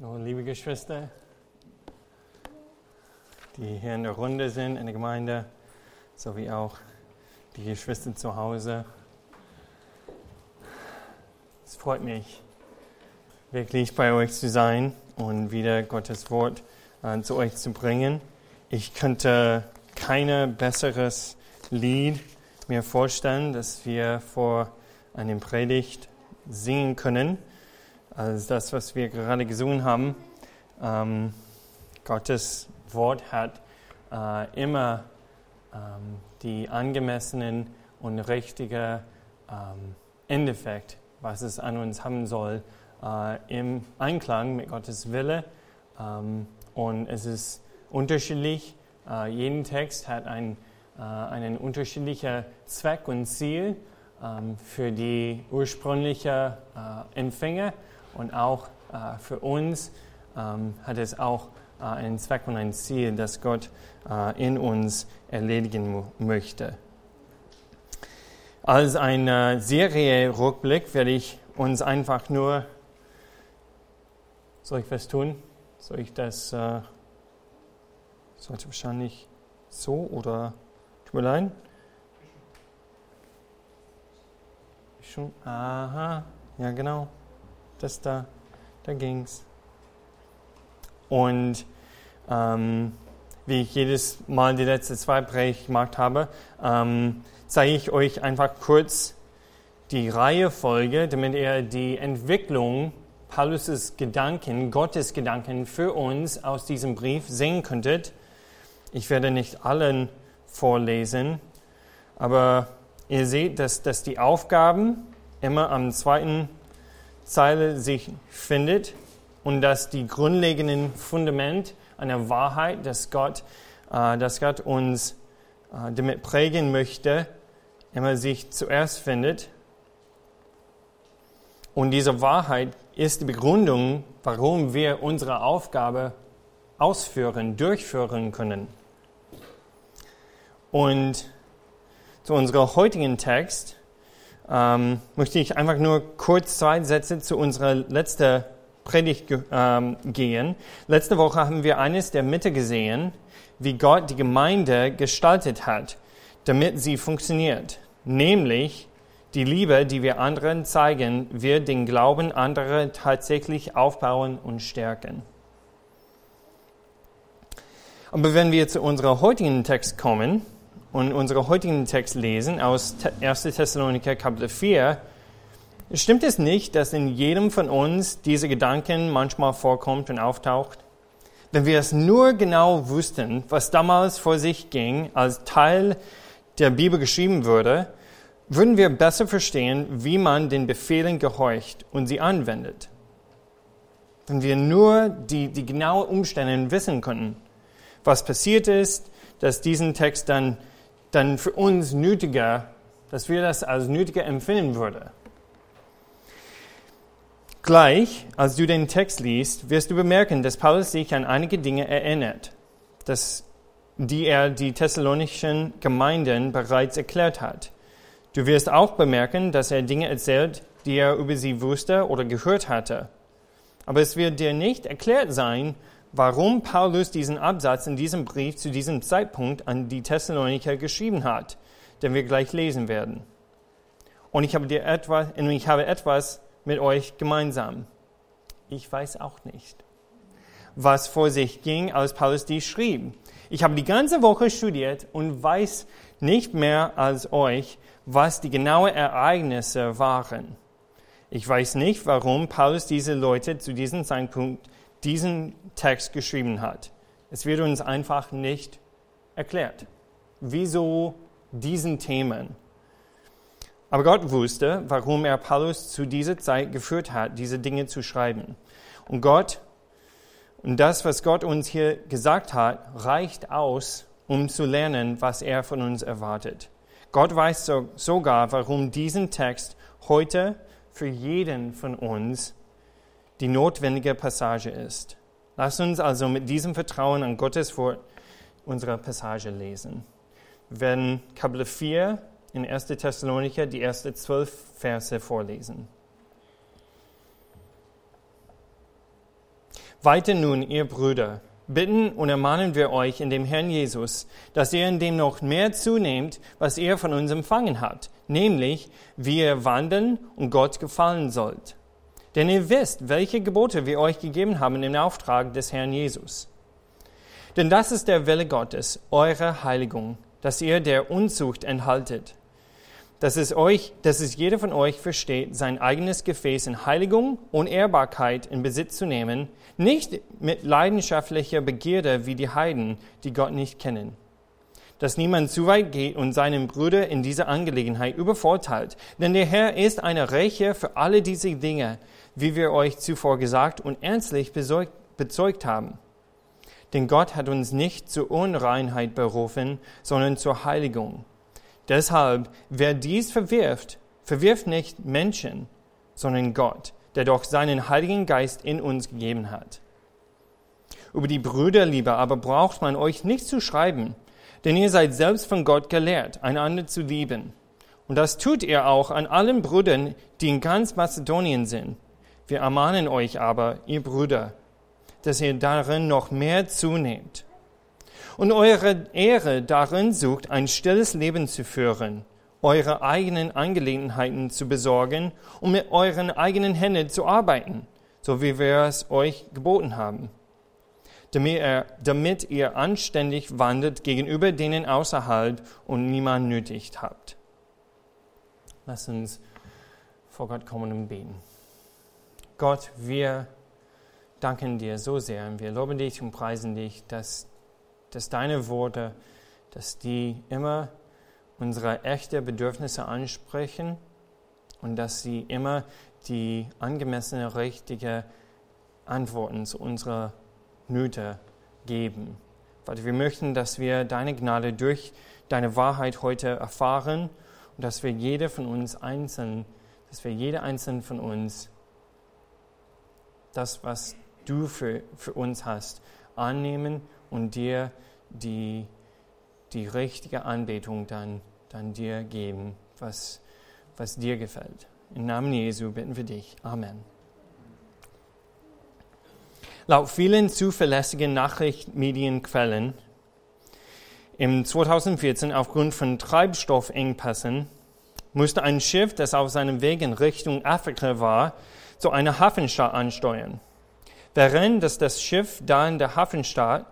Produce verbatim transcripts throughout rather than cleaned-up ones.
Hallo, liebe Geschwister, die hier in der Runde sind in der Gemeinde, sowie auch die Geschwister zu Hause. Es freut mich, wirklich bei euch zu sein und wieder Gottes Wort äh, zu euch zu bringen. Ich könnte kein besseres Lied mir vorstellen, das wir vor einem Predigt singen können, als das, was wir gerade gesungen haben. Ähm, Gottes Wort hat äh, immer ähm, die angemessenen und richtige ähm, Endeffekt, was es an uns haben soll, äh, im Einklang mit Gottes Wille. Ähm, und es ist unterschiedlich. Äh, jeden Text hat ein, äh, einen unterschiedlichen Zweck und Ziel ähm, für die ursprüngliche äh, Empfänger. Und auch äh, für uns ähm, hat es auch äh, einen Zweck und ein Ziel, das Gott äh, in uns erledigen mu- möchte. Als ein Serie-Rückblick werde ich uns einfach nur, soll ich was tun? Soll ich das, äh, sollte wahrscheinlich so oder, tut mir leid? Schon, aha, ja genau. Das da, da ging's. Und ähm, wie ich jedes Mal die letzten zwei Predigten gemacht habe, ähm, zeige ich euch einfach kurz die Reihenfolge, damit ihr die Entwicklung Paulus' Gedanken, Gottes Gedanken für uns aus diesem Brief sehen könntet. Ich werde nicht allen vorlesen, aber ihr seht, dass, dass die Aufgaben immer am zweiten Zeile sich findet und dass die grundlegenden Fundament einer Wahrheit, dass Gott, äh, dass Gott uns äh, damit prägen möchte, immer sich zuerst findet. Und diese Wahrheit ist die Begründung, warum wir unsere Aufgabe ausführen, durchführen können. Und zu unserem heutigen Text Ähm, möchte ich einfach nur kurz zwei Sätze zu unserer letzten Predigt ähm, gehen. Letzte Woche haben wir eines der Mitte gesehen, wie Gott die Gemeinde gestaltet hat, damit sie funktioniert. Nämlich die Liebe, die wir anderen zeigen, wird den Glauben anderer tatsächlich aufbauen und stärken. Aber wenn wir zu unserem heutigen Text kommen, und unseren heutigen Text lesen aus erster Thessalonicher Kapitel vier, stimmt es nicht, dass in jedem von uns diese Gedanken manchmal vorkommt und auftaucht? Wenn wir es nur genau wüssten, was damals vor sich ging, als Teil der Bibel geschrieben wurde, würden wir besser verstehen, wie man den Befehlen gehorcht und sie anwendet. Wenn wir nur die, die genauen Umstände wissen könnten, was passiert ist, dass diesen Text dann dann für uns nötiger, dass wir das als nötiger empfinden würden. Gleich, als du den Text liest, wirst du bemerken, dass Paulus sich an einige Dinge erinnert, dass, die er die thessalonischen Gemeinden bereits erklärt hat. Du wirst auch bemerken, dass er Dinge erzählt, die er über sie wusste oder gehört hatte. Aber es wird dir nicht erklärt sein, warum Paulus diesen Absatz in diesem Brief zu diesem Zeitpunkt an die Thessalonicher geschrieben hat, den wir gleich lesen werden. Und ich habe dir etwas, ich habe etwas mit euch gemeinsam. Ich weiß auch nicht, was vor sich ging, als Paulus dies schrieb. Ich habe die ganze Woche studiert und weiß nicht mehr als euch, was die genauen Ereignisse waren. Ich weiß nicht, warum Paulus diese Leute zu diesem Zeitpunkt diesen Text geschrieben hat. Es wird uns einfach nicht erklärt. Wieso diesen Themen? Aber Gott wusste, warum er Paulus zu dieser Zeit geführt hat, diese Dinge zu schreiben. Und Gott, und das, was Gott uns hier gesagt hat, reicht aus, um zu lernen, was er von uns erwartet. Gott weiß so, sogar, warum diesen Text heute für jeden von uns die notwendige Passage ist. Lass uns also mit diesem Vertrauen an Gottes Wort unsere Passage lesen. Wir werden Kapitel vier in erster Thessalonicher die ersten zwölf Verse vorlesen. Weiter nun, ihr Brüder, bitten und ermahnen wir euch in dem Herrn Jesus, dass ihr in dem noch mehr zunehmt, was ihr von uns empfangen habt, nämlich, wie ihr wandeln und Gott gefallen sollt. Denn ihr wisst, welche Gebote wir euch gegeben haben im Auftrag des Herrn Jesus. Denn das ist der Wille Gottes, eure Heiligung, dass ihr der Unzucht enthaltet. Dass es euch, dass es jeder von euch versteht, sein eigenes Gefäß in Heiligung und Ehrbarkeit in Besitz zu nehmen, nicht mit leidenschaftlicher Begierde wie die Heiden, die Gott nicht kennen. Dass niemand zu weit geht und seinen Bruder in dieser Angelegenheit übervorteilt. Denn der Herr ist eine Rächer für alle diese Dinge, wie wir euch zuvor gesagt und ernstlich bezeugt, bezeugt haben. Denn Gott hat uns nicht zur Unreinheit berufen, sondern zur Heiligung. Deshalb, wer dies verwirft, verwirft nicht Menschen, sondern Gott, der doch seinen Heiligen Geist in uns gegeben hat. Über die Brüderliebe aber braucht man euch nicht zu schreiben, denn ihr seid selbst von Gott gelehrt, einander zu lieben. Und das tut ihr auch an allen Brüdern, die in ganz Mazedonien sind. Wir ermahnen euch aber, ihr Brüder, dass ihr darin noch mehr zunehmt. Und eure Ehre darin sucht, ein stilles Leben zu führen, eure eigenen Angelegenheiten zu besorgen und mit euren eigenen Händen zu arbeiten, so wie wir es euch geboten haben, damit ihr, damit ihr anständig wandelt gegenüber denen außerhalb und niemand nötigt habt. Lasst uns vor Gott kommen und beten. Gott, wir danken dir so sehr und wir loben dich und preisen dich, dass dass deine Worte, dass die immer unsere echten Bedürfnisse ansprechen und dass sie immer die angemessene, richtige Antworten zu unserer Nöte geben. Vater, wir möchten, dass wir deine Gnade durch deine Wahrheit heute erfahren und dass wir jeder von uns einzeln, dass wir jeder einzelne von uns das, was du für, für uns hast, annehmen und dir die, die richtige Anbetung dann, dann dir geben, was, was dir gefällt. Im Namen Jesu bitten wir dich. Amen. Laut vielen zuverlässigen Nachrichtenmedienquellen im zweitausendvierzehn aufgrund von Treibstoffengpässen musste ein Schiff, das auf seinem Weg in Richtung Afrika war, zu einer Hafenstadt ansteuern. Während dass das Schiff da in der Hafenstadt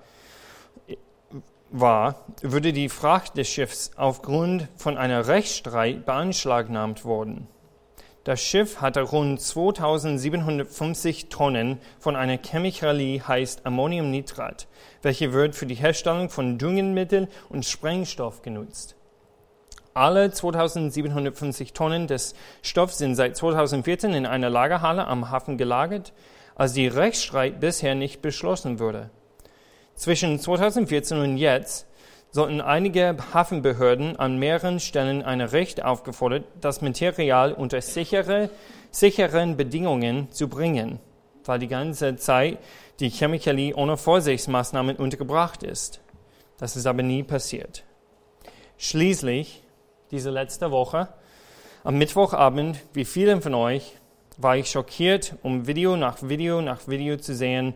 war, würde die Fracht des Schiffs aufgrund von einem Rechtsstreit beanschlagnahmt worden. Das Schiff hatte rund zweitausendsiebenhundertfünfzig Tonnen von einer Chemikalie, heißt Ammoniumnitrat, welche wird für die Herstellung von Düngemittel und Sprengstoff genutzt. Alle zweitausendsiebenhundertfünfzig Tonnen des Stoffs sind seit zweitausendvierzehn in einer Lagerhalle am Hafen gelagert, als der Rechtsstreit bisher nicht beschlossen wurde. Zwischen zweitausendvierzehn und jetzt sollten einige Hafenbehörden an mehreren Stellen ein Recht aufgefordert, das Material unter sichere, sicheren Bedingungen zu bringen, weil die ganze Zeit die Chemikalie ohne Vorsichtsmaßnahmen untergebracht ist. Das ist aber nie passiert. Schließlich, diese letzte Woche, am Mittwochabend, wie vielen von euch, war ich schockiert, um Video nach Video nach Video zu sehen,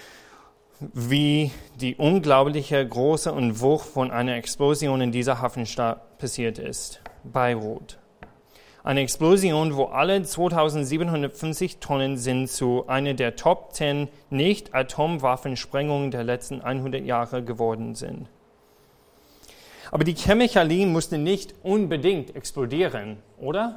wie die unglaubliche Größe und Wucht von einer Explosion in dieser Hafenstadt passiert ist, Beirut. Eine Explosion, wo alle zweitausendsiebenhundertfünfzig Tonnen sind zu einer der Top zehn Nicht-Atomwaffensprengungen der letzten hundert Jahre geworden sind. Aber die Chemikalie musste nicht unbedingt explodieren, oder?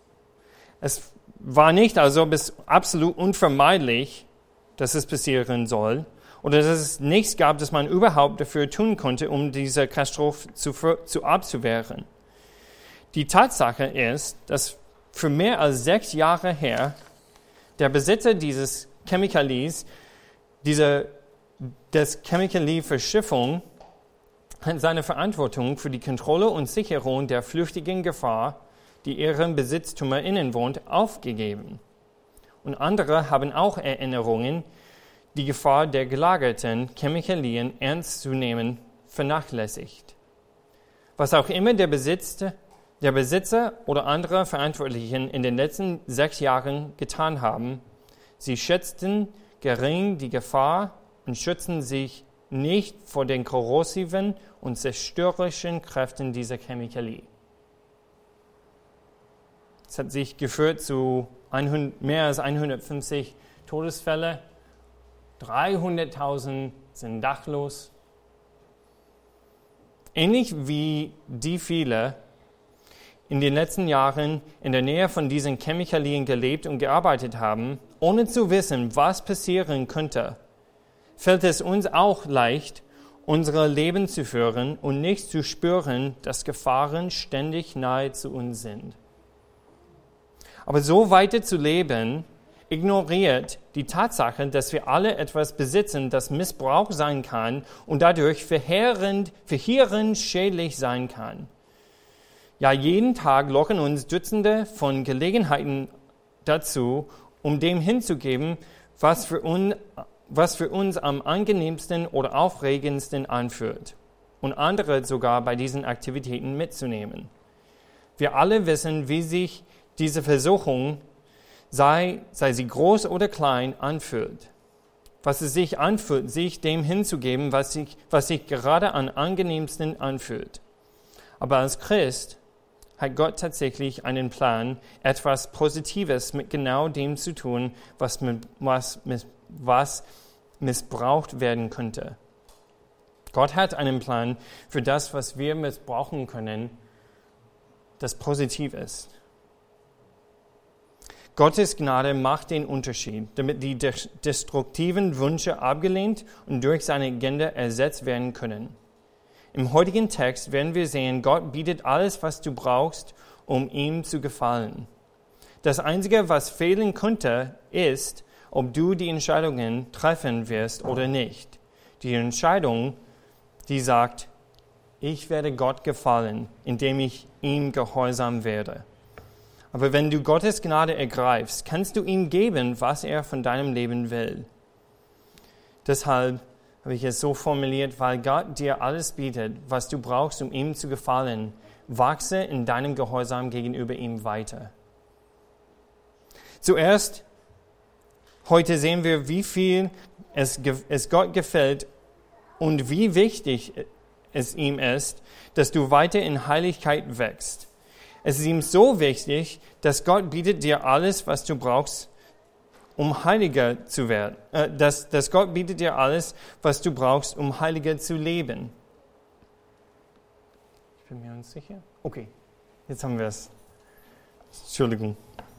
Es war nicht, als ob es absolut unvermeidlich, dass es passieren soll, oder dass es nichts gab, das man überhaupt dafür tun konnte, um diese Katastrophe zu, zu abzuwehren. Die Tatsache ist, dass für mehr als sechs Jahre her der Besitzer dieses Chemikalies, diese, des Chemikalie-Verschiffung, hat seine Verantwortung für die Kontrolle und Sicherung der flüchtigen Gefahr, die ihren Besitztümer innewohnt, aufgegeben. Und andere haben auch Erinnerungen, die Gefahr der gelagerten Chemikalien ernst zu nehmen, vernachlässigt. Was auch immer der Besitzer, der Besitzer oder andere Verantwortlichen in den letzten sechs Jahren getan haben, sie schätzten gering die Gefahr und schützen sich nicht vor den korrosiven und zerstörerischen Kräften dieser Chemikalie. Es hat sich geführt zu mehr als hundertfünfzig Todesfälle. dreihunderttausend sind dachlos. Ähnlich wie die viele in den letzten Jahren in der Nähe von diesen Chemikalien gelebt und gearbeitet haben, ohne zu wissen, was passieren könnte, fällt es uns auch leicht, unser Leben zu führen und nicht zu spüren, dass Gefahren ständig nahe zu uns sind. Aber so weiter zu leben, ignoriert die Tatsache, dass wir alle etwas besitzen, das Missbrauch sein kann und dadurch verheerend, verheerend schädlich sein kann. Ja, jeden Tag locken uns Dutzende von Gelegenheiten dazu, um dem hinzugeben, was für, un, was für uns am angenehmsten oder aufregendsten anfühlt und andere sogar bei diesen Aktivitäten mitzunehmen. Wir alle wissen, wie sich diese Versuchung, sei, sei sie groß oder klein, anfühlt. Was es sich anfühlt, sich dem hinzugeben, was sich, was sich gerade am angenehmsten anfühlt. Aber als Christ hat Gott tatsächlich einen Plan, etwas Positives mit genau dem zu tun, was, was, was missbraucht werden könnte. Gott hat einen Plan für das, was wir missbrauchen können, das positiv ist. Gottes Gnade macht den Unterschied, damit die destruktiven Wünsche abgelehnt und durch seine Agenda ersetzt werden können. Im heutigen Text werden wir sehen, Gott bietet alles, was du brauchst, um ihm zu gefallen. Das Einzige, was fehlen könnte, ist, ob du die Entscheidungen treffen wirst oder nicht. Die Entscheidung, die sagt, ich werde Gott gefallen, indem ich ihm gehorsam werde. Aber wenn du Gottes Gnade ergreifst, kannst du ihm geben, was er von deinem Leben will. Deshalb habe ich es so formuliert, weil Gott dir alles bietet, was du brauchst, um ihm zu gefallen, wachse in deinem Gehorsam gegenüber ihm weiter. Zuerst, heute sehen wir, wie viel es, es Gott gefällt und wie wichtig es ihm ist, dass du weiter in Heiligkeit wächst. Es ist ihm so wichtig, dass Gott bietet dir alles, was du brauchst, um heiliger zu werden. Äh, dass, dass Gott bietet dir alles, was du brauchst, um heiliger zu leben. Ich bin mir unsicher. Okay, jetzt haben wir es. Entschuldigung.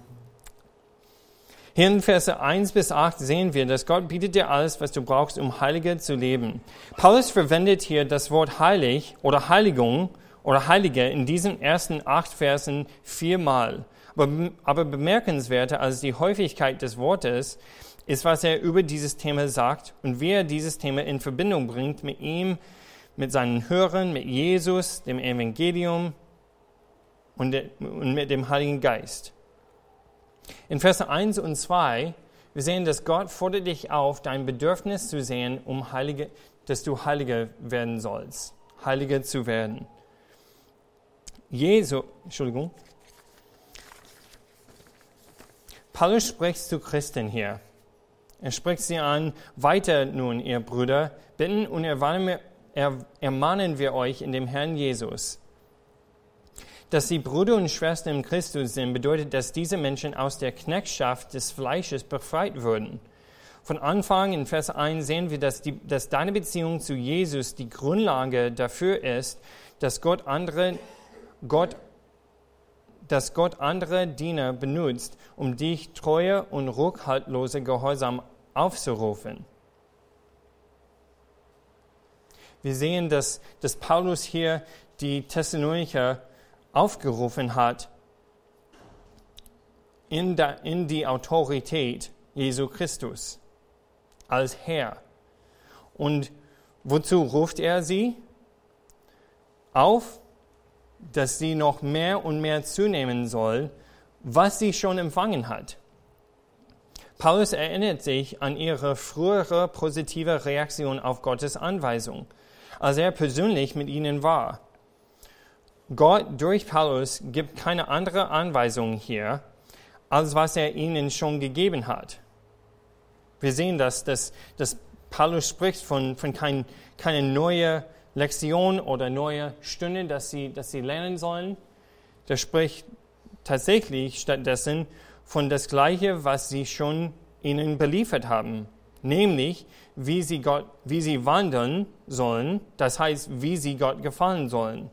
Hier in Verse eins bis acht sehen wir, dass Gott bietet dir alles, was du brauchst, um heiliger zu leben. Paulus verwendet hier das Wort heilig oder Heiligung oder Heilige in diesen ersten acht Versen viermal. Aber, aber bemerkenswerter als die Häufigkeit des Wortes ist, was er über dieses Thema sagt und wie er dieses Thema in Verbindung bringt mit ihm, mit seinen Hörern, mit Jesus, dem Evangelium und, de, und mit dem Heiligen Geist. In Verse eins und zwei, wir sehen, dass Gott fordert dich auf, dein Bedürfnis zu sehen, um Heilige, dass du heiliger werden sollst, heiliger zu werden. Jesu, Entschuldigung. Paulus spricht zu Christen hier. Er spricht sie an, weiter nun, ihr Brüder, bitten und ermahnen wir euch in dem Herrn Jesus. Dass sie Brüder und Schwestern in Christus sind, bedeutet, dass diese Menschen aus der Knechtschaft des Fleisches befreit würden. Von Anfang in Vers eins sehen wir, dass, die, dass deine Beziehung zu Jesus die Grundlage dafür ist, dass Gott andere Gott, dass Gott andere Diener benutzt, um dich treue und rückhaltlose Gehorsam aufzurufen. Wir sehen, dass, dass Paulus hier die Thessalonicher aufgerufen hat in, da, in die Autorität Jesu Christus als Herr. Und wozu ruft er sie auf? Dass sie noch mehr und mehr zunehmen soll, was sie schon empfangen hat. Paulus erinnert sich an ihre frühere positive Reaktion auf Gottes Anweisung, als er persönlich mit ihnen war. Gott durch Paulus gibt keine andere Anweisung hier, als was er ihnen schon gegeben hat. Wir sehen, dass, dass, dass Paulus spricht von, von kein, keine neue Lektion oder neue Stunde, dass sie, dass sie lernen sollen. Er spricht tatsächlich stattdessen von das Gleiche, was sie schon ihnen beliefert haben, nämlich wie sie, Gott, wie sie wandeln sollen, das heißt, wie sie Gott gefallen sollen.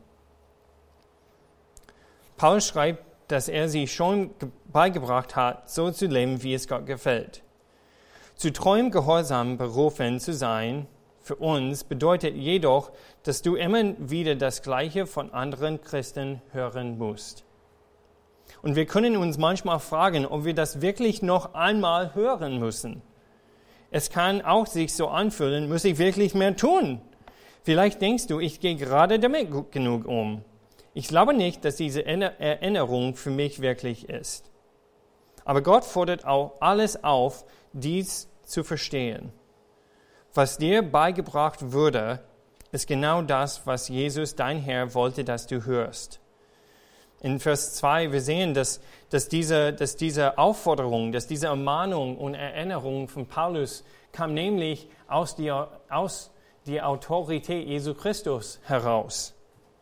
Paulus schreibt, dass er sie schon beigebracht hat, so zu leben, wie es Gott gefällt. Zu treuem Gehorsam berufen zu sein, für uns, bedeutet jedoch, dass du immer wieder das Gleiche von anderen Christen hören musst. Und wir können uns manchmal fragen, ob wir das wirklich noch einmal hören müssen. Es kann auch sich so anfühlen, muss ich wirklich mehr tun? Vielleicht denkst du, ich gehe gerade damit gut genug um. Ich glaube nicht, dass diese Erinnerung für mich wirklich ist. Aber Gott fordert auch alles auf, dies zu verstehen. Was dir beigebracht wurde, ist genau das, was Jesus, dein Herr, wollte, dass du hörst. In Vers zwei, wir sehen, dass, dass, diese, dass diese Aufforderung, dass diese Ermahnung und Erinnerung von Paulus kam nämlich aus der, aus der Autorität Jesu Christus heraus.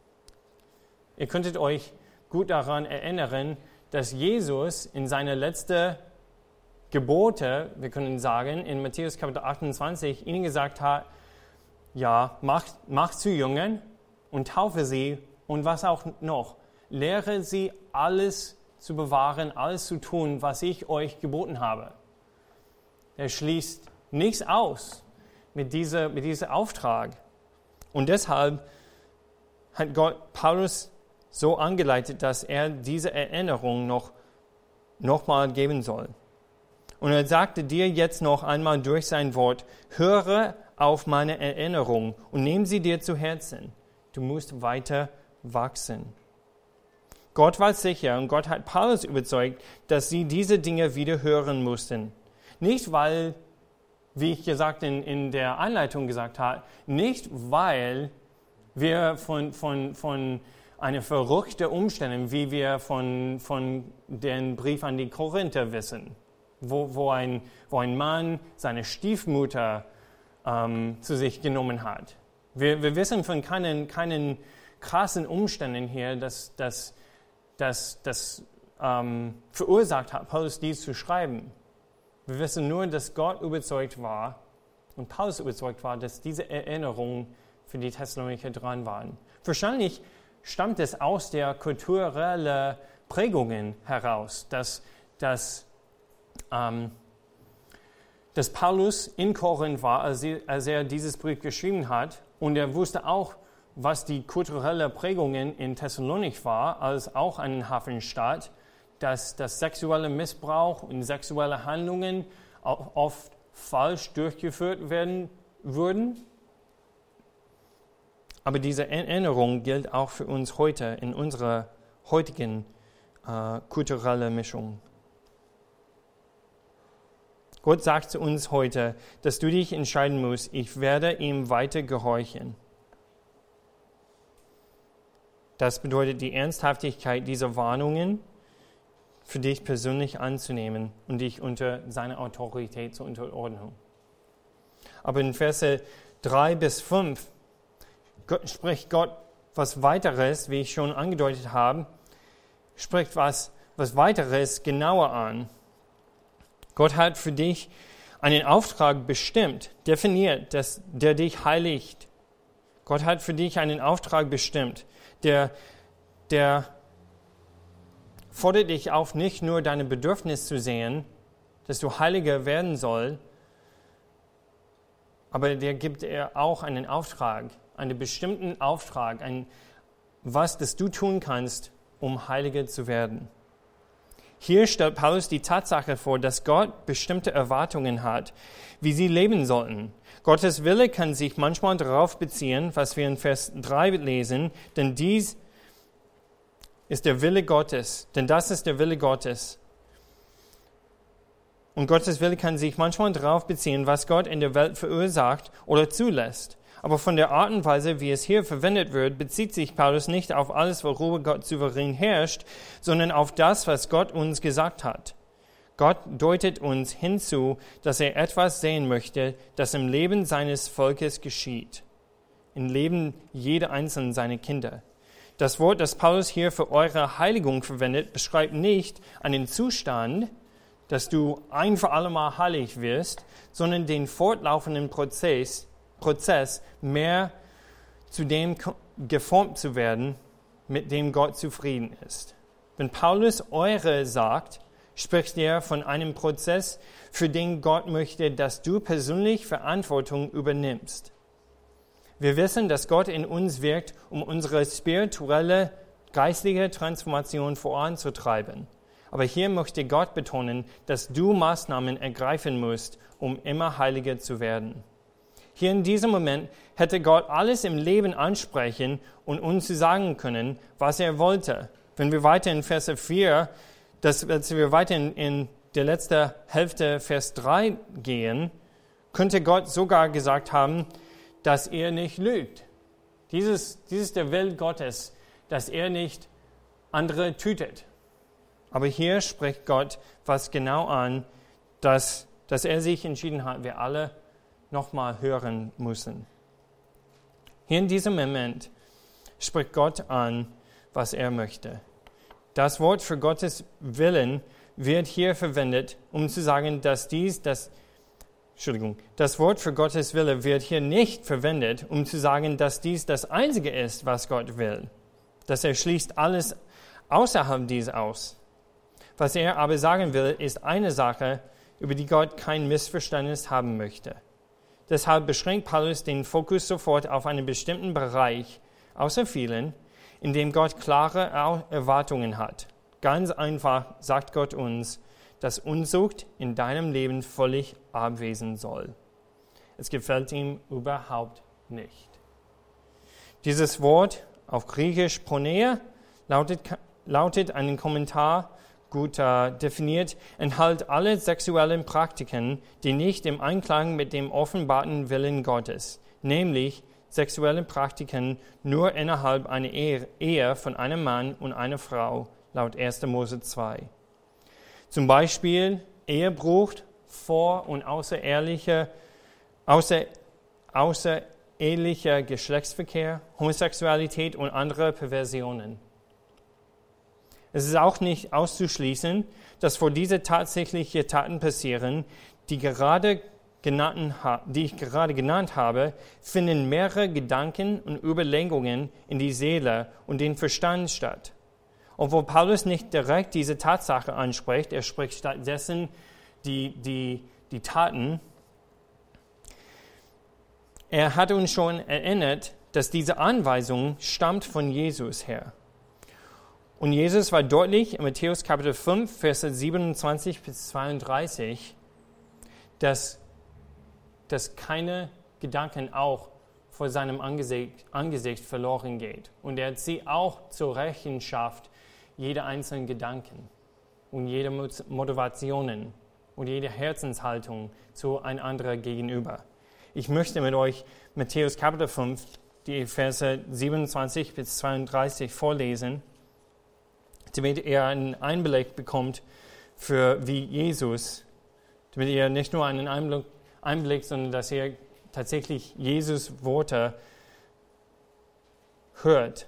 Ihr könntet euch gut daran erinnern, dass Jesus in seine letzten Gebote, wir können sagen, in Matthäus Kapitel achtundzwanzig, ihnen gesagt hat, ja, macht, macht zu Jüngern und taufe sie und was auch noch. Lehre sie, alles zu bewahren, alles zu tun, was ich euch geboten habe. Er schließt nichts aus mit, dieser, mit diesem Auftrag. Und deshalb hat Gott Paulus so angeleitet, dass er diese Erinnerung noch, noch mal geben soll. Und er sagte dir jetzt noch einmal durch sein Wort, höre auf meine Erinnerung und nimm sie dir zu Herzen. Du musst weiter wachsen. Gott war sicher und Gott hat Paulus überzeugt, dass sie diese Dinge wieder hören mussten. Nicht weil, wie ich gesagt in, in der Einleitung gesagt habe, nicht weil wir von, von, von einer verrückten Umstände, wie wir von, von dem Brief an die Korinther wissen, wo, wo, ein, wo ein Mann seine Stiefmutter ähm, zu sich genommen hat. Wir, wir wissen von keinen, keinen krassen Umständen hier, dass das das, das ähm, verursacht hat, Paulus dies zu schreiben. Wir wissen nur, dass Gott überzeugt war und Paulus überzeugt war, dass diese Erinnerungen für die Thessalonicher dran waren. Wahrscheinlich stammt es aus der kulturellen Prägungen heraus, dass, dass, ähm, dass Paulus in Korinth war, als er, als er dieses Brief geschrieben hat, und er wusste auch, was die kulturelle Prägungen in Thessalonik war, als auch eine Hafenstadt, dass das sexuelle Missbrauch und sexuelle Handlungen oft falsch durchgeführt werden würden. Aber diese Erinnerung gilt auch für uns heute in unserer heutigen äh, kulturellen Mischung. Gott sagt zu uns heute, dass du dich entscheiden musst, ich werde ihm weiter gehorchen. Das bedeutet, die Ernsthaftigkeit dieser Warnungen für dich persönlich anzunehmen und dich unter seine Autorität zu unterordnen. Aber in Verse drei bis fünf spricht Gott was weiteres, wie ich schon angedeutet habe, spricht was, was weiteres genauer an. Gott hat für dich einen Auftrag bestimmt, definiert, dass, der dich heiligt. Gott hat für dich einen Auftrag bestimmt, der, der fordert dich auf, nicht nur deine Bedürfnisse zu sehen, dass du heiliger werden sollst, aber der gibt dir auch einen Auftrag, einen bestimmten Auftrag, ein, was das du tun kannst, um heiliger zu werden. Hier stellt Paulus die Tatsache vor, dass Gott bestimmte Erwartungen hat, wie sie leben sollten. Gottes Wille kann sich manchmal darauf beziehen, was wir in Vers drei lesen, denn dies ist der Wille Gottes, denn das ist der Wille Gottes. Und Gottes Wille kann sich manchmal darauf beziehen, was Gott in der Welt verursacht oder zulässt. Aber von der Art und Weise, wie es hier verwendet wird, bezieht sich Paulus nicht auf alles, worüber Gott souverän herrscht, sondern auf das, was Gott uns gesagt hat. Gott deutet uns hinzu, dass er etwas sehen möchte, das im Leben seines Volkes geschieht, im Leben jeder einzelnen seiner Kinder. Das Wort, das Paulus hier für eure Heiligung verwendet, beschreibt nicht einen Zustand, dass du ein für alle Mal heilig wirst, sondern den fortlaufenden Prozess, Prozess mehr zu dem geformt zu werden, mit dem Gott zufrieden ist. Wenn Paulus eure sagt, spricht er von einem Prozess, für den Gott möchte, dass du persönlich Verantwortung übernimmst. Wir wissen, dass Gott in uns wirkt, um unsere spirituelle, geistliche Transformation voranzutreiben. Aber hier möchte Gott betonen, dass du Maßnahmen ergreifen musst, um immer heiliger zu werden. Hier in diesem Moment hätte Gott alles im Leben ansprechen und uns sagen können, was er wollte. Wenn wir weiter in Vers vier, dass, dass wir weiter in, in der letzten Hälfte Vers drei gehen, könnte Gott sogar gesagt haben, dass er nicht lügt. Dieses, dieses ist der Wille Gottes, dass er nicht andere tötet. Aber hier spricht Gott was genau an, dass, dass er sich entschieden hat, wir alle nochmal hören müssen. Hier in diesem Moment spricht Gott an, was er möchte. Das Wort für Gottes Willen wird hier verwendet, um zu sagen, dass dies, das, Entschuldigung, das Wort für Gottes Wille wird hier nicht verwendet, um zu sagen, dass dies das Einzige ist, was Gott will. Dass er schließt alles außerhalb dies aus. Was er aber sagen will, ist eine Sache, über die Gott kein Missverständnis haben möchte. Deshalb beschränkt Paulus den Fokus sofort auf einen bestimmten Bereich, außer vielen, in dem Gott klare Erwartungen hat. Ganz einfach sagt Gott uns, dass Unzucht in deinem Leben völlig abwesen soll. Es gefällt ihm überhaupt nicht. Dieses Wort auf Griechisch Porneia lautet, lautet einen Kommentar gut äh, definiert, enthält alle sexuellen Praktiken, die nicht im Einklang mit dem offenbarten Willen Gottes, nämlich sexuelle Praktiken nur innerhalb einer Ehe, Ehe von einem Mann und einer Frau, laut erster Mose zwei. Zum Beispiel Ehebruch, vor- und außerehelicher, außer, außerehelicher Geschlechtsverkehr, Homosexualität und andere Perversionen. Es ist auch nicht auszuschließen, dass vor diese tatsächliche Taten passieren, die, gerade genannten, die ich gerade genannt habe, finden mehrere Gedanken und Überlegungen in die Seele und den Verstand statt. Obwohl Paulus nicht direkt diese Tatsache anspricht, er spricht stattdessen die, die, die Taten. Er hat uns schon erinnert, dass diese Anweisung stammt von Jesus her. Und Jesus war deutlich in Matthäus Kapitel fünf, Verse siebenundzwanzig bis zweiunddreißig, dass, dass keine Gedanken auch vor seinem Angesicht, Angesicht verloren geht. Und er zieht auch zur Rechenschaft jede einzelnen Gedanken und jede Motivationen und jede Herzenshaltung zu ein anderer gegenüber. Ich möchte mit euch Matthäus Kapitel fünf, die Verse siebenundzwanzig bis zweiunddreißig vorlesen, damit ihr einen Einblick bekommt für wie Jesus, damit ihr nicht nur einen Einblick, Einblick sondern dass ihr tatsächlich Jesus Worte hört.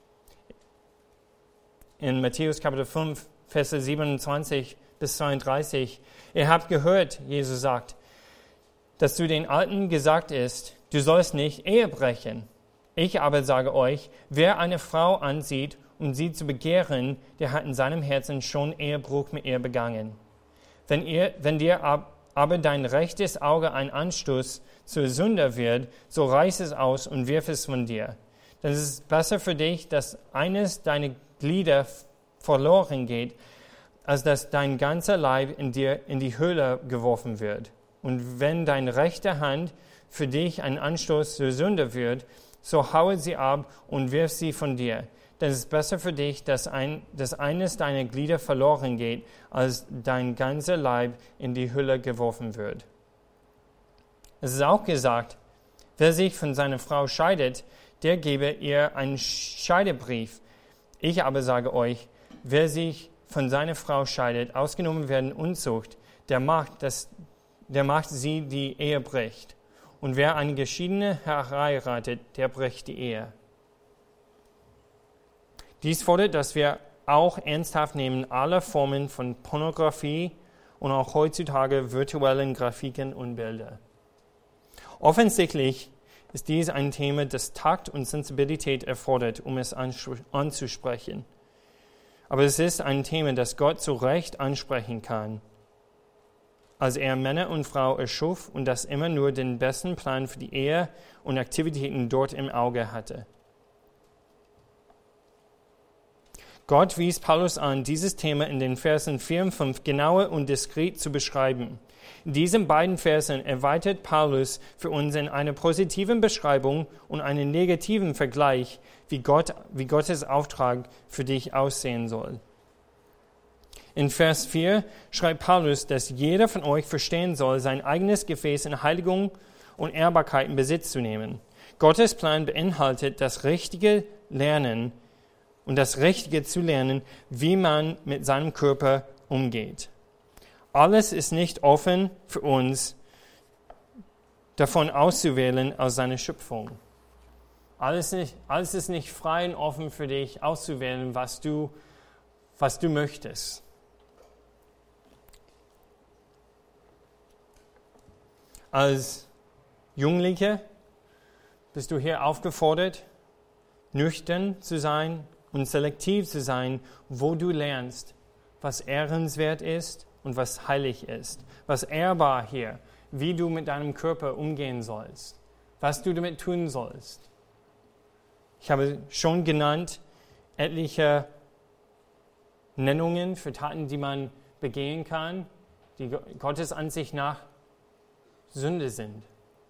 In Matthäus Kapitel fünf, Verse siebenundzwanzig bis zweiunddreißig. Ihr habt gehört, Jesus sagt, dass zu den Alten gesagt ist, du sollst nicht Ehe brechen. Ich aber sage euch, wer eine Frau ansieht, um sie zu begehren, der hat in seinem Herzen schon Ehebruch mit ihr begangen. Wenn, ihr, wenn dir ab, aber dein rechtes Auge ein Anstoß zur Sünde wird, so reiß es aus und wirf es von dir. Denn es ist besser für dich, dass eines deiner Glieder verloren geht, als dass dein ganzer Leib in, dir, in die Hölle geworfen wird. Und wenn deine rechte Hand für dich ein Anstoß zur Sünde wird, so haue sie ab und wirf sie von dir. Denn es ist besser für dich, dass, ein, dass eines deiner Glieder verloren geht, als dein ganzer Leib in die Hölle geworfen wird. Es ist auch gesagt, wer sich von seiner Frau scheidet, der gebe ihr einen Scheidebrief. Ich aber sage euch, wer sich von seiner Frau scheidet, ausgenommen werden Unzucht, der macht, dass, der macht sie die Ehe bricht. Und wer eine Geschiedene heiratet, der bricht die Ehe. Dies fordert, dass wir auch ernsthaft nehmen alle Formen von Pornografie und auch heutzutage virtuellen Grafiken und Bilder. Offensichtlich ist dies ein Thema, das Takt und Sensibilität erfordert, um es anzusprechen. Aber es ist ein Thema, das Gott zu Recht ansprechen kann, als er Männer und Frau erschuf und das immer nur den besten Plan für die Ehe und Aktivitäten dort im Auge hatte. Gott wies Paulus an, dieses Thema in den Versen vier und fünf genauer und diskret zu beschreiben. In diesen beiden Versen erweitert Paulus für uns in einer positiven Beschreibung und einen negativen Vergleich, wie, Gott, wie Gottes Auftrag für dich aussehen soll. In Vers vier schreibt Paulus, dass jeder von euch verstehen soll, sein eigenes Gefäß in Heiligung und Ehrbarkeit in Besitz zu nehmen. Gottes Plan beinhaltet das richtige Lernen und das Richtige zu lernen, wie man mit seinem Körper umgeht. Alles ist nicht offen für uns, davon auszuwählen aus seiner Schöpfung. Alles, nicht, alles ist nicht frei und offen für dich, auszuwählen, was du, was du möchtest. Als Jugendlicher bist du hier aufgefordert, nüchtern zu sein und selektiv zu sein, wo du lernst, was ehrenswert ist und was heilig ist, was ehrbar hier, wie du mit deinem Körper umgehen sollst, was du damit tun sollst. Ich habe schon genannt, etliche Nennungen für Taten, die man begehen kann, die Gottes Ansicht nach Sünde sind.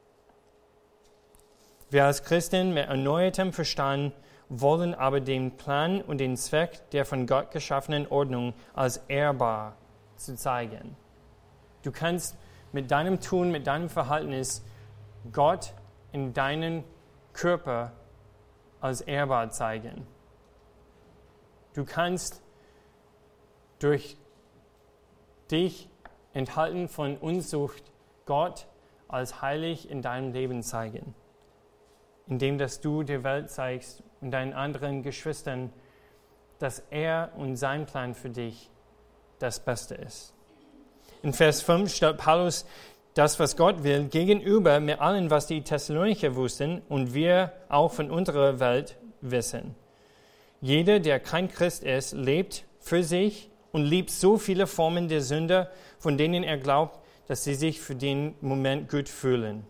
Wir als Christen mit erneuertem Verstand wollen aber den Plan und den Zweck der von Gott geschaffenen Ordnung als ehrbar zu zeigen. Du kannst mit deinem Tun, mit deinem Verhalten Gott in deinen Körper als ehrbar zeigen. Du kannst durch dich enthalten von Unzucht Gott als heilig in deinem Leben zeigen, indem dass du der Welt zeigst und deinen anderen Geschwistern, dass er und sein Plan für dich das Beste ist. In Vers fünf stellt Paulus das, was Gott will, gegenüber mit allem, was die Thessalonicher wussten und wir auch von unserer Welt wissen. Jeder, der kein Christ ist, lebt für sich und liebt so viele Formen der Sünde, von denen er glaubt, dass sie sich für den Moment gut fühlen.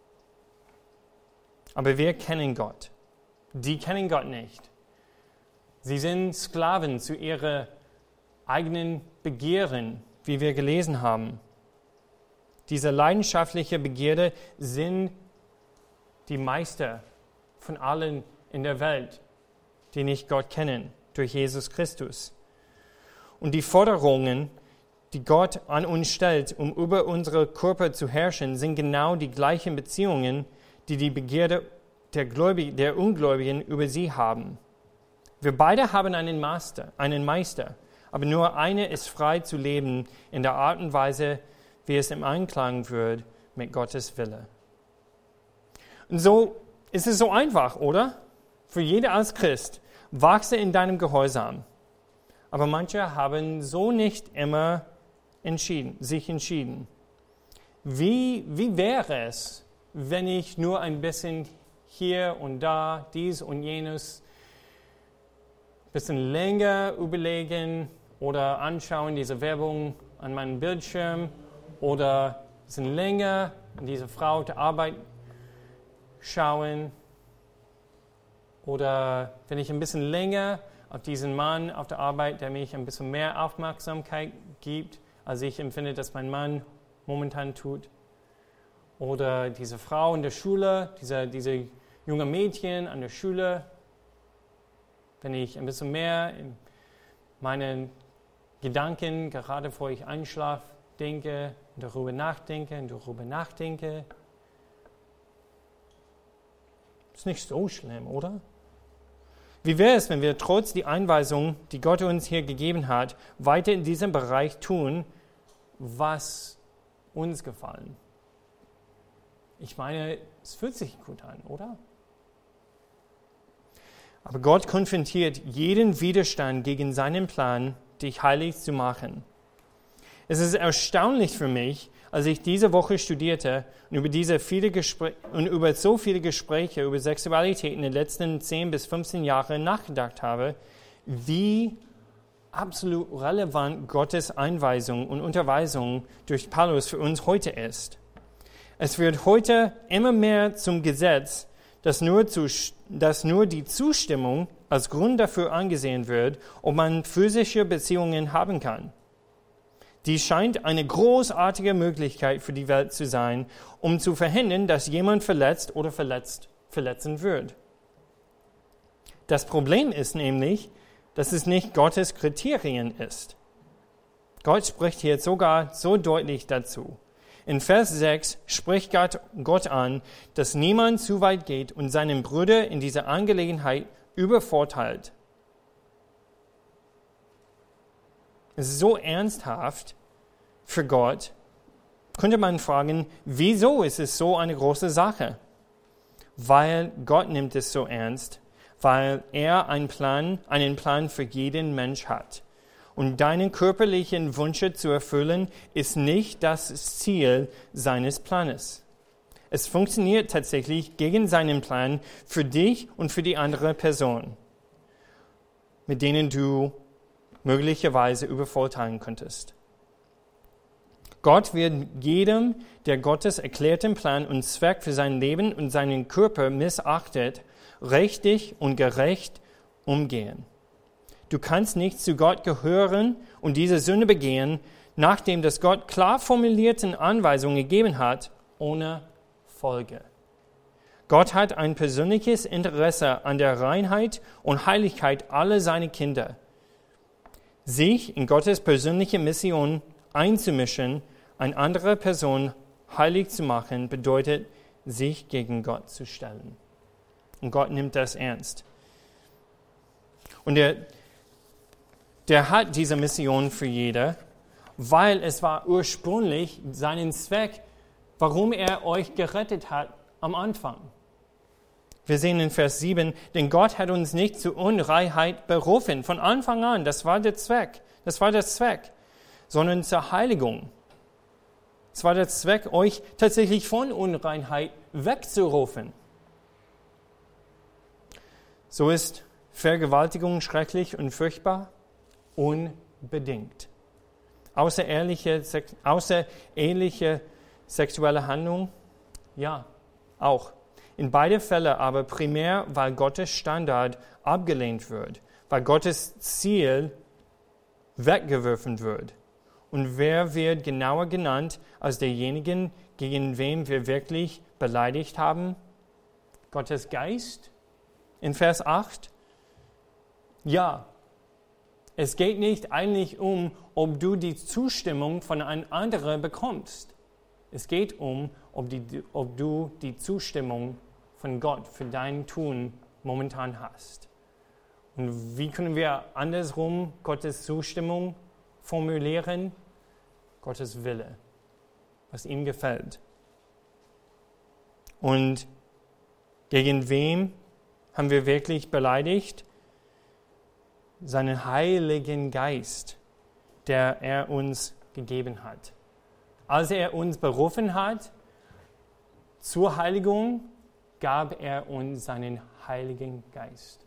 Aber wir kennen Gott. Die kennen Gott nicht. Sie sind Sklaven zu ihren eigenen Begehren, wie wir gelesen haben. Diese leidenschaftliche Begierde sind die Meister von allen in der Welt, die nicht Gott kennen, durch Jesus Christus. Und die Forderungen, die Gott an uns stellt, um über unsere Körper zu herrschen, sind genau die gleichen Beziehungen, die die Begierde der, Gläubig- der Ungläubigen über sie haben. Wir beide haben einen Master, einen Meister, aber nur einer ist frei zu leben in der Art und Weise, wie es im Einklang wird mit Gottes Wille. Und so ist es so einfach, oder? Für jeder als Christ, wachse in deinem Gehorsam. Aber manche haben so nicht immer entschieden, sich entschieden. Wie, wie wäre es, wenn ich nur ein bisschen hier und da, dies und jenes, ein bisschen länger überlegen oder anschauen, diese Werbung an meinem Bildschirm oder ein bisschen länger diese Frau der Arbeit schauen oder wenn ich ein bisschen länger auf diesen Mann auf der Arbeit, der mich ein bisschen mehr Aufmerksamkeit gibt, als ich empfinde, dass mein Mann momentan tut. Oder diese Frau in der Schule, diese, diese junge Mädchen an der Schule, wenn ich ein bisschen mehr in meinen Gedanken, gerade bevor ich einschlafe, denke, darüber nachdenke und darüber nachdenke. Ist nicht so schlimm, oder? Wie wäre es, wenn wir trotz der Einweisung, die Gott uns hier gegeben hat, weiter in diesem Bereich tun, was uns gefallen? Ich meine, es fühlt sich gut an, oder? Aber Gott konfrontiert jeden Widerstand gegen seinen Plan, dich heilig zu machen. Es ist erstaunlich für mich, als ich diese Woche studierte und über, diese viele Gespr- und über so viele Gespräche über Sexualität in den letzten zehn bis fünfzehn Jahren nachgedacht habe, wie absolut relevant Gottes Einweisung und Unterweisung durch Paulus für uns heute ist. Es wird heute immer mehr zum Gesetz, dass nur, zu, dass nur die Zustimmung als Grund dafür angesehen wird, ob man physische Beziehungen haben kann. Dies scheint eine großartige Möglichkeit für die Welt zu sein, um zu verhindern, dass jemand verletzt oder verletzt, verletzen wird. Das Problem ist nämlich, dass es nicht Gottes Kriterien ist. Gott spricht hier sogar so deutlich dazu. In Vers sechs spricht Gott, Gott an, dass niemand zu weit geht und seinen Bruder in dieser Angelegenheit übervorteilt. Es ist so ernsthaft für Gott, könnte man fragen, wieso ist es so eine große Sache? Weil Gott nimmt es so ernst, weil er einen Plan, einen Plan für jeden Mensch hat. Und deine körperlichen Wünsche zu erfüllen, ist nicht das Ziel seines Planes. Es funktioniert tatsächlich gegen seinen Plan für dich und für die andere Person, mit denen du möglicherweise übervorteilen könntest. Gott wird jedem, der Gottes erklärten Plan und Zweck für sein Leben und seinen Körper missachtet, richtig und gerecht umgehen. Du kannst nicht zu Gott gehören und diese Sünde begehen, nachdem das Gott klar formulierten Anweisungen gegeben hat, ohne Folge. Gott hat ein persönliches Interesse an der Reinheit und Heiligkeit aller seiner Kinder. Sich in Gottes persönliche Mission einzumischen, eine andere Person heilig zu machen, bedeutet, sich gegen Gott zu stellen. Und Gott nimmt das ernst. Und der, der hat diese Mission für jeder, weil es war ursprünglich seinen Zweck, warum er euch gerettet hat am Anfang. Wir sehen in Vers sieben, denn Gott hat uns nicht zur Unreinheit berufen. Von Anfang an, das war der Zweck, das war der Zweck, sondern zur Heiligung. Es war der Zweck, euch tatsächlich von Unreinheit wegzurufen. So ist Vergewaltigung schrecklich und furchtbar? Unbedingt. Außereheliche, außereheliche sexuelle Handlung? Ja, auch. In beiden Fällen aber primär, weil Gottes Standard abgelehnt wird, weil Gottes Ziel weggeworfen wird. Und wer wird genauer genannt als derjenigen, gegen wen wir wirklich beleidigt haben? Gottes Geist? In Vers acht? Ja, es geht nicht eigentlich um, ob du die Zustimmung von einem anderen bekommst. Es geht um, ob, die, ob du die Zustimmung von Gott für dein Tun momentan hast. Und wie können wir andersrum Gottes Zustimmung formulieren? Gottes Wille, was ihm gefällt. Und gegen wem haben wir wirklich beleidigt? Seinen Heiligen Geist, der er uns gegeben hat. Als er uns berufen hat zur Heiligung, gab er uns seinen Heiligen Geist.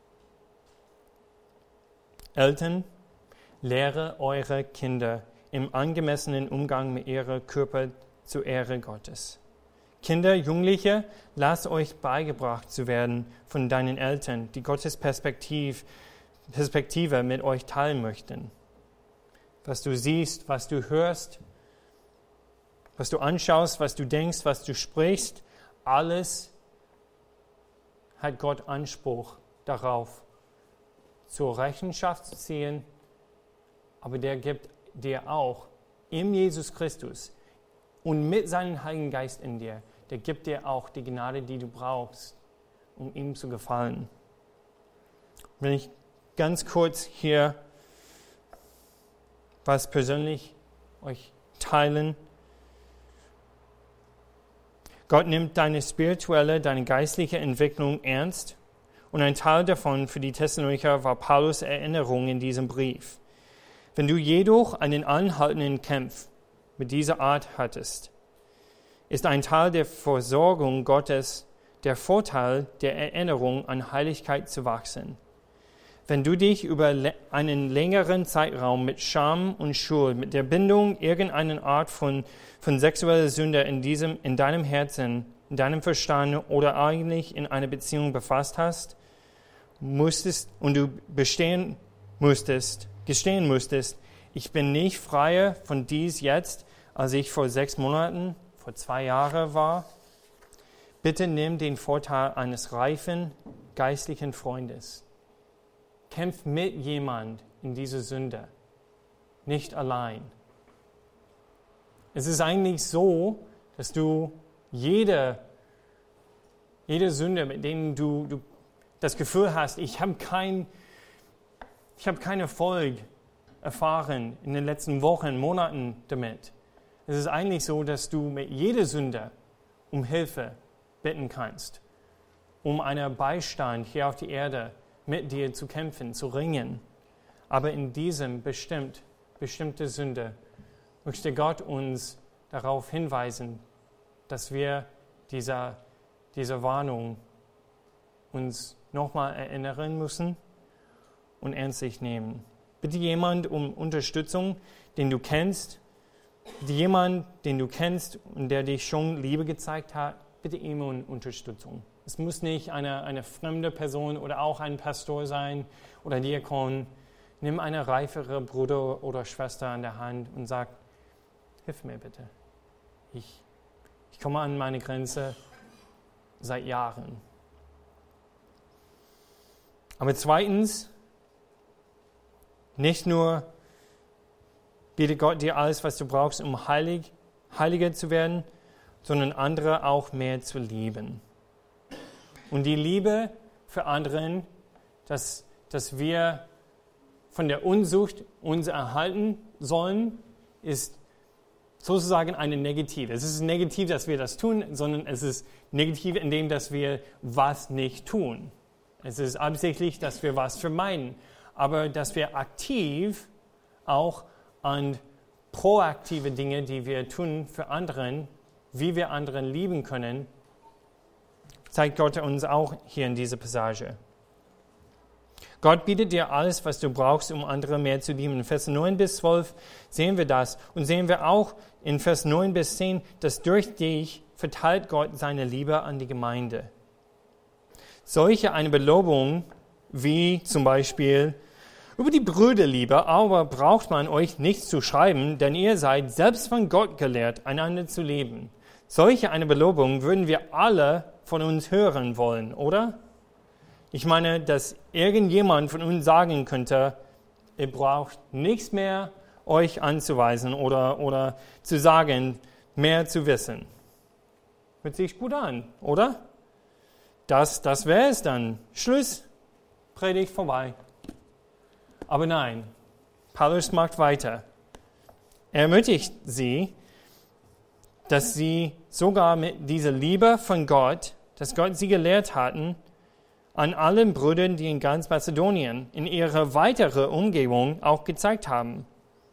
Eltern, lehre eure Kinder im angemessenen Umgang mit ihrem Körper zur Ehre Gottes. Kinder, Jugendliche, lasst euch beigebracht zu werden von deinen Eltern, die Gottes Perspektiv, Perspektive mit euch teilen möchten. Was du siehst, was du hörst, was du anschaust, was du denkst, was du sprichst, alles hat Gott Anspruch darauf, zur Rechenschaft zu ziehen, aber der gibt dir auch in Jesus Christus und mit seinem Heiligen Geist in dir, der gibt dir auch die Gnade, die du brauchst, um ihm zu gefallen. Wenn ich ganz kurz hier was persönlich euch teilen. Gott nimmt deine spirituelle, deine geistliche Entwicklung ernst und ein Teil davon für die Thessalonicher war Paulus' Erinnerung in diesem Brief. Wenn du jedoch einen anhaltenden Kampf mit dieser Art hattest, ist ein Teil der Versorgung Gottes der Vorteil der Erinnerung an Heiligkeit zu wachsen. Wenn du dich über einen längeren Zeitraum mit Scham und Schuld, mit der Bindung irgendeiner Art von, von sexueller Sünde in, diesem, in deinem Herzen, in deinem Verstand oder eigentlich in einer Beziehung befasst hast, musstest und du bestehen musstest, gestehen musstest, ich bin nicht freier von dies jetzt, als ich vor sechs Monaten, vor zwei Jahren war. Bitte nimm den Vorteil eines reifen, geistlichen Freundes. Kämpf mit jemand in dieser Sünde, nicht allein. Es ist eigentlich so, dass du jede, jede Sünde, mit denen du, du das Gefühl hast, ich habe kein, ich habe keinen Erfolg erfahren in den letzten Wochen, Monaten damit. Es ist eigentlich so, dass du mit jeder Sünde um Hilfe bitten kannst, um einen Beistand hier auf die Erde mit dir zu kämpfen, zu ringen. Aber in diesem bestimmt, bestimmte Sünde möchte Gott uns darauf hinweisen, dass wir dieser, dieser Warnung uns nochmal erinnern müssen und ernstlich nehmen. Bitte jemand um Unterstützung, den du kennst, bitte jemand, den du kennst und der dich schon Liebe gezeigt hat, bitte ihm um Unterstützung. Es muss nicht eine, eine fremde Person oder auch ein Pastor sein oder Diakon. Nimm eine reifere Bruder oder Schwester an der Hand und sag, hilf mir bitte. Ich, ich komme an meine Grenze seit Jahren. Aber zweitens, nicht nur bietet Gott dir alles, was du brauchst, um heilig, heiliger zu werden, sondern andere auch mehr zu lieben. Und die Liebe für anderen, dass, dass wir von der Unzucht uns erhalten sollen, ist sozusagen eine negative. Es ist negativ, dass wir das tun, sondern es ist negativ in dem, dass wir was nicht tun. Es ist absichtlich, dass wir was vermeiden, aber dass wir aktiv auch an proaktive Dinge, die wir tun für anderen, wie wir anderen lieben können, zeigt Gott uns auch hier in dieser Passage. Gott bietet dir alles, was du brauchst, um andere mehr zu lieben. In Vers neun bis zwölf sehen wir das und sehen wir auch in Vers neun bis zehn, dass durch dich verteilt Gott seine Liebe an die Gemeinde. Solche eine Belobung wie zum Beispiel über die Brüderliebe, aber braucht man euch nichts zu schreiben, denn ihr seid selbst von Gott gelehrt, einander zu lieben. Solche eine Belobung würden wir alle von uns hören wollen, oder? Ich meine, dass irgendjemand von uns sagen könnte, ihr braucht nichts mehr euch anzuweisen oder, oder zu sagen, mehr zu wissen. Hört sich gut an, oder? Das, das wäre es dann. Schluss, Predigt vorbei. Aber nein, Paulus macht weiter. Er ermutigt sie, dass sie sogar mit dieser Liebe von Gott, dass Gott sie gelehrt hatten, an allen Brüdern, die in ganz Mazedonien, in ihrer weiteren Umgebung auch gezeigt haben.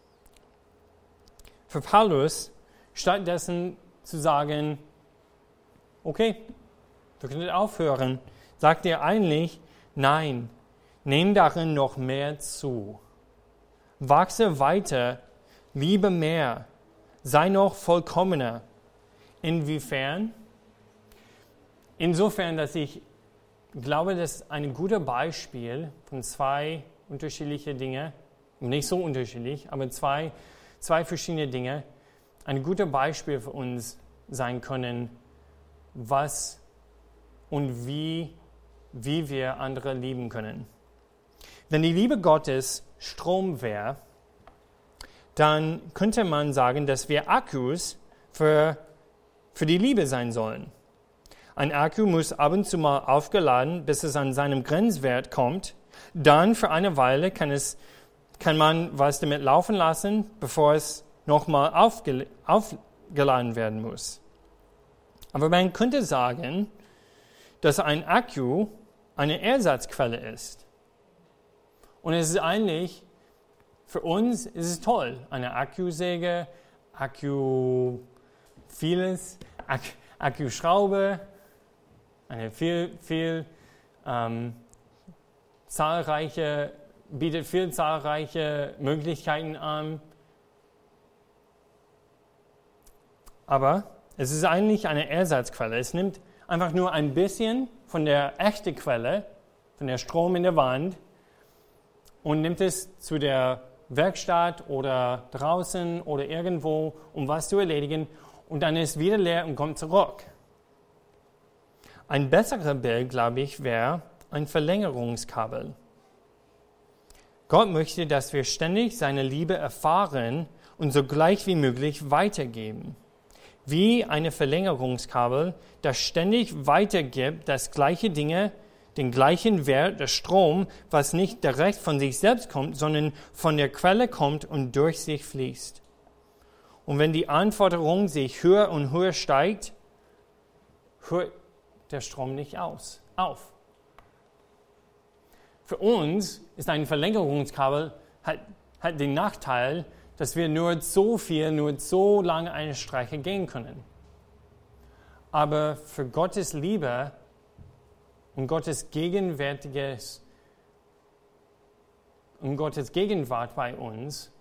Für Paulus, stattdessen zu sagen, okay, du könnt aufhören, sagt er eigentlich, nein, nimm darin noch mehr zu. Wachse weiter, liebe mehr, sei noch vollkommener. Inwiefern? Insofern, dass ich glaube, dass ein gutes Beispiel von zwei unterschiedlichen Dingen, nicht so unterschiedlich, aber zwei, zwei verschiedene Dinge, ein gutes Beispiel für uns sein können, was und wie, wie wir andere lieben können. Wenn die Liebe Gottes Strom wäre, dann könnte man sagen, dass wir Akkus für, für die Liebe sein sollen. Ein Akku muss ab und zu mal aufgeladen, bis es an seinem Grenzwert kommt, Dann für eine Weile kann, es, kann man was damit laufen lassen, bevor es nochmal aufgel- aufgeladen werden muss. Aber man könnte sagen, dass ein Akku eine Ersatzquelle ist. Und es ist eigentlich, für uns ist es toll, eine Akkusäge, Akku vieles, Ak- Akkuschraube, eine viel, viel ähm, zahlreiche, bietet viel zahlreiche Möglichkeiten an. Aber es ist eigentlich eine Ersatzquelle. Es nimmt einfach nur ein bisschen von der echten Quelle, von der Strom in der Wand und nimmt es zu der Werkstatt oder draußen oder irgendwo, um was zu erledigen, und dann ist es wieder leer und kommt zurück. Ein besserer Bild, glaube ich, wäre ein Verlängerungskabel. Gott möchte, dass wir ständig seine Liebe erfahren und so gleich wie möglich weitergeben. Wie eine Verlängerungskabel, das ständig weitergibt, das gleiche Dinge, den gleichen Wert, der Strom, was nicht direkt von sich selbst kommt, sondern von der Quelle kommt und durch sich fließt. Und wenn die Anforderung sich höher und höher steigt, hört der Strom nicht aus, auf. Für uns ist ein Verlängerungskabel hat, hat den Nachteil, dass wir nur so viel, nur so lange eine Strecke gehen können. Aber für Gottes Liebe und Gottes gegenwärtiges und Gottes Gegenwart bei uns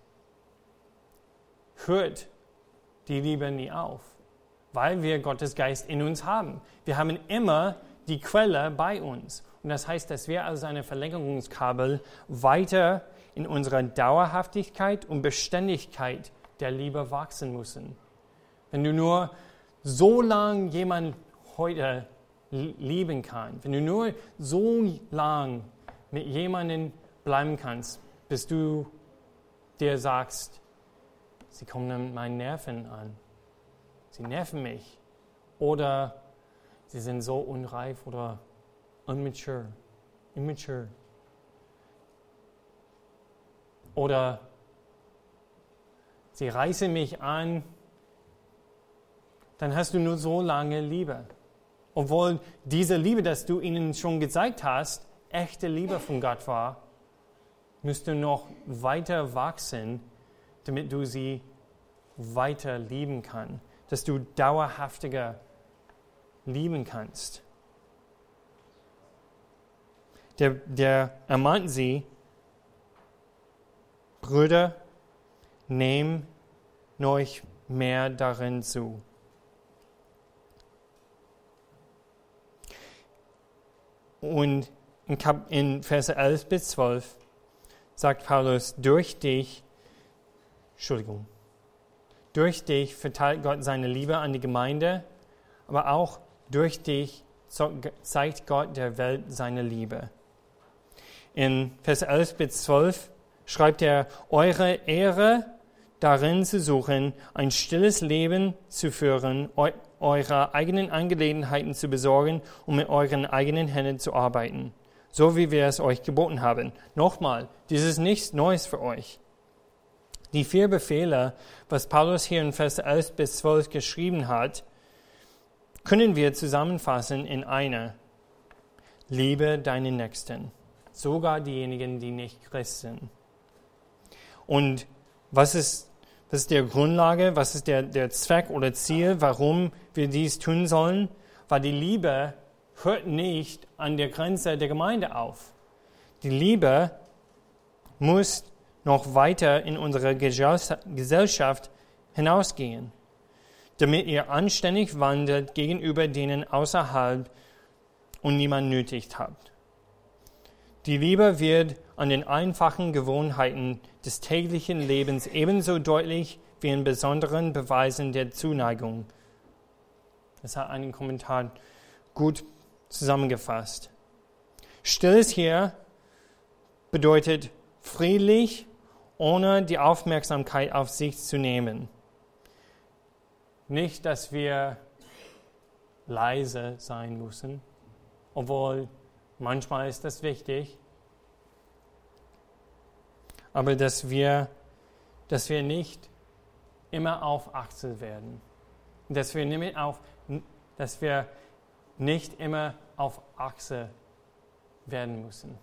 hört die Liebe nie auf, weil wir Gottes Geist in uns haben. Wir haben immer die Quelle bei uns. Und das heißt, dass wir als eine Verlängerungskabel weiter in unserer Dauerhaftigkeit und Beständigkeit der Liebe wachsen müssen. Wenn du nur so lange jemanden heute lieben kannst, wenn du nur so lange mit jemandem bleiben kannst, bis du dir sagst, sie kommen an meinen Nerven an, sie nerven mich oder sie sind so unreif oder immature, immature. Oder sie reißen mich an, dann hast du nur so lange Liebe. Obwohl diese Liebe, dass du ihnen schon gezeigt hast, echte Liebe von Gott war, musst du noch weiter wachsen, damit du sie weiter lieben kannst, dass du dauerhaftiger lieben kannst. Der, der ermahnt sie, Brüder, nehmt euch mehr darin zu. Und in, Kap- in Verse elf bis zwölf sagt Paulus, durch dich, Entschuldigung, durch dich verteilt Gott seine Liebe an die Gemeinde, aber auch durch dich zeigt Gott der Welt seine Liebe. In Verse elf bis zwölf schreibt er, eure Ehre darin zu suchen, ein stilles Leben zu führen, eu- eure eigenen Angelegenheiten zu besorgen und mit euren eigenen Händen zu arbeiten, so wie wir es euch geboten haben. Nochmal, dies ist nichts Neues für euch. Die vier Befehle, was Paulus hier in Vers elf bis zwölf geschrieben hat, können wir zusammenfassen in einer: Liebe deinen Nächsten, sogar diejenigen, die nicht Christ sind. Und was ist, was ist der Grundlage, was ist der, der Zweck oder Ziel, warum wir dies tun sollen? Weil die Liebe hört nicht an der Grenze der Gemeinde auf. Die Liebe muss noch weiter in unsere Gesellschaft hinausgehen, damit ihr anständig wandelt gegenüber denen außerhalb und niemand nötigt habt. Die Liebe wird an den einfachen Gewohnheiten des täglichen Lebens ebenso deutlich wie in besonderen Beweisen der Zuneigung. Das hat einen Kommentar gut zusammengefasst. Stilles hier bedeutet friedlich, ohne die Aufmerksamkeit auf sich zu nehmen. Nicht, dass wir leise sein müssen, obwohl manchmal ist das wichtig, aber dass wir, dass wir nicht immer auf Achse werden. Dass wir nicht auf, dass wir nicht immer auf Achse werden müssen.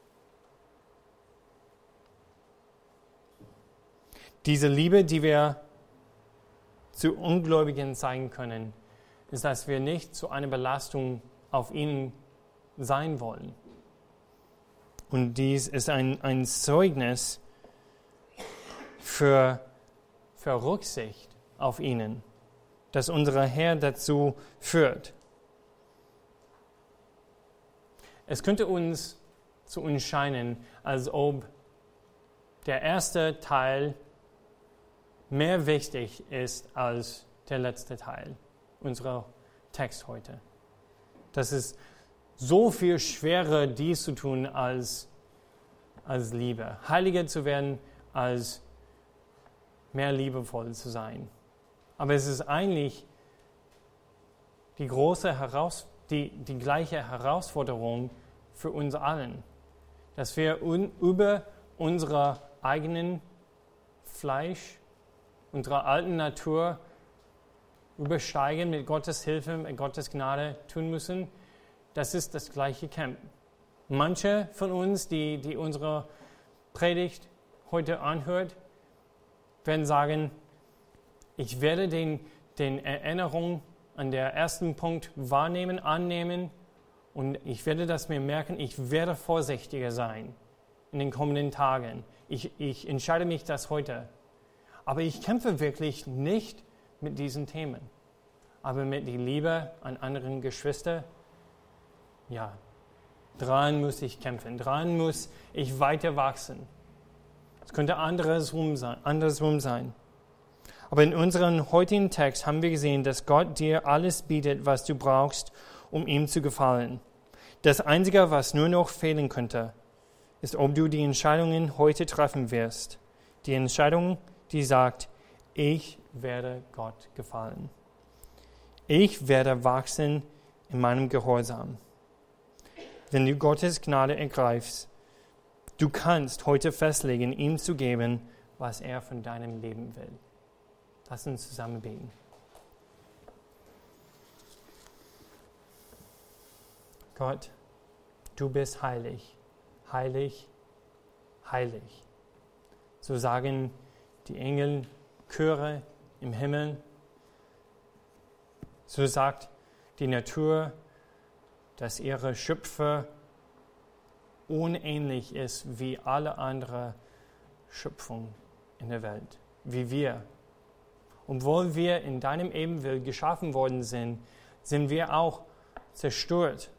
Diese Liebe, die wir zu Ungläubigen zeigen können, ist, dass wir nicht zu einer Belastung auf ihnen sein wollen. Und dies ist ein, ein Zeugnis für, für Rücksicht auf ihnen, das unser Herr dazu führt. Es könnte uns zu uns scheinen, als ob der erste Teil mehr wichtig ist als der letzte Teil unserer Text heute. Das ist so viel schwerer, dies zu tun, als, als Liebe. Heiliger zu werden, als mehr liebevoll zu sein. Aber es ist eigentlich die große Heraus, die, die gleiche Herausforderung für uns allen, dass wir un, über unsere eigenen Fleisch, unsere alten Natur übersteigen mit Gottes Hilfe, mit Gottes Gnade tun müssen. Das ist das gleiche Camp. Manche von uns, die, die unsere Predigt heute anhört, werden sagen, ich werde den, den Erinnerung an den ersten Punkt wahrnehmen, annehmen und ich werde das mir merken, ich werde vorsichtiger sein in den kommenden Tagen. Ich, ich entscheide mich das heute. Aber ich kämpfe wirklich nicht mit diesen Themen. Aber mit der Liebe an anderen Geschwistern, ja, daran muss ich kämpfen, daran muss ich weiter wachsen. Es könnte andersrum sein, andersrum sein. Aber in unserem heutigen Text haben wir gesehen, dass Gott dir alles bietet, was du brauchst, um ihm zu gefallen. Das Einzige, was nur noch fehlen könnte, ist, ob du die Entscheidungen heute treffen wirst. Die Entscheidung, die sagt, ich werde Gott gefallen. Ich werde wachsen in meinem Gehorsam. Wenn du Gottes Gnade ergreifst, du kannst heute festlegen, ihm zu geben, was er von deinem Leben will. Lass uns zusammen beten. Gott, du bist heilig, heilig, heilig. So sagen die Engel, Chöre im Himmel. So sagt die Natur, dass ihre Schöpfer unähnlich ist wie alle andere Schöpfung in der Welt, wie wir. Obwohl wir in deinem Ebenbild geschaffen worden sind, sind wir auch zerstört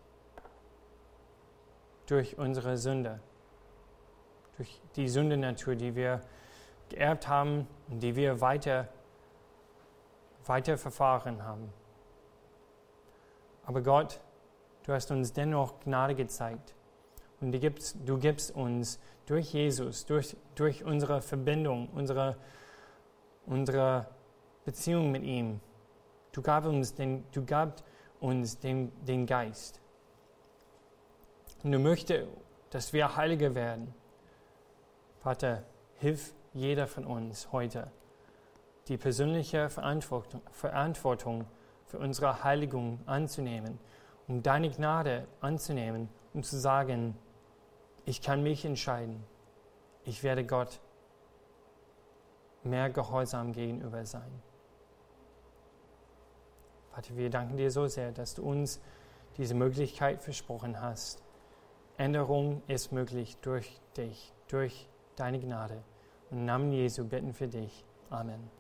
durch unsere Sünde, durch die Sündennatur, die wir geerbt haben und die wir weiter, weiter verfahren haben. Aber Gott, du hast uns dennoch Gnade gezeigt und du gibst, du gibst uns durch Jesus, durch, durch unsere Verbindung, unsere, unsere Beziehung mit ihm, du gab uns den, du gab uns den, den Geist. Und du möchtest, dass wir heiliger werden. Vater, hilf jeder von uns heute, die persönliche Verantwortung, Verantwortung für unsere Heiligung anzunehmen, um deine Gnade anzunehmen, um zu sagen, ich kann mich entscheiden, ich werde Gott mehr gehorsam gegenüber sein. Vater, wir danken dir so sehr, dass du uns diese Möglichkeit versprochen hast. Änderung ist möglich durch dich, durch deine Gnade. Und im Namen Jesu bitten für dich. Amen.